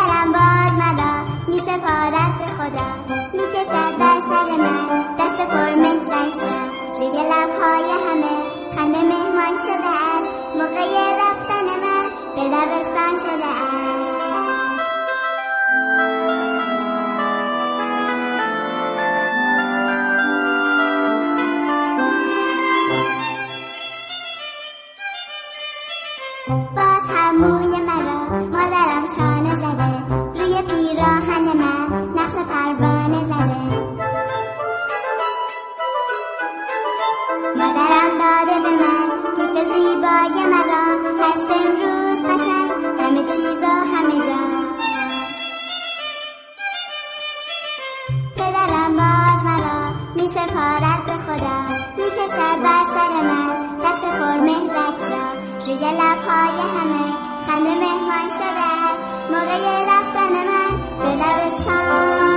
پدرم باز مرا می سپارد به خدا، می کشد در سر من دست پر مهرش را. روی لبهای همه خنده مهمان شده است، موقع رفتن من به دبستان شده است. باز هم موی مرا مادرم شانه زده، روی پیراهن من نقش پروانه زده. مادرم داده به من کیف زیبای مرا، هست امروز قشنگ همه چیز و همه جا. پدرم باز مرا می سپارد به خدا، می کشد بر سر من دست پر مهرش را. روی لبهای همه خنده مهمان شده است، موقع رفتن من به دبستان.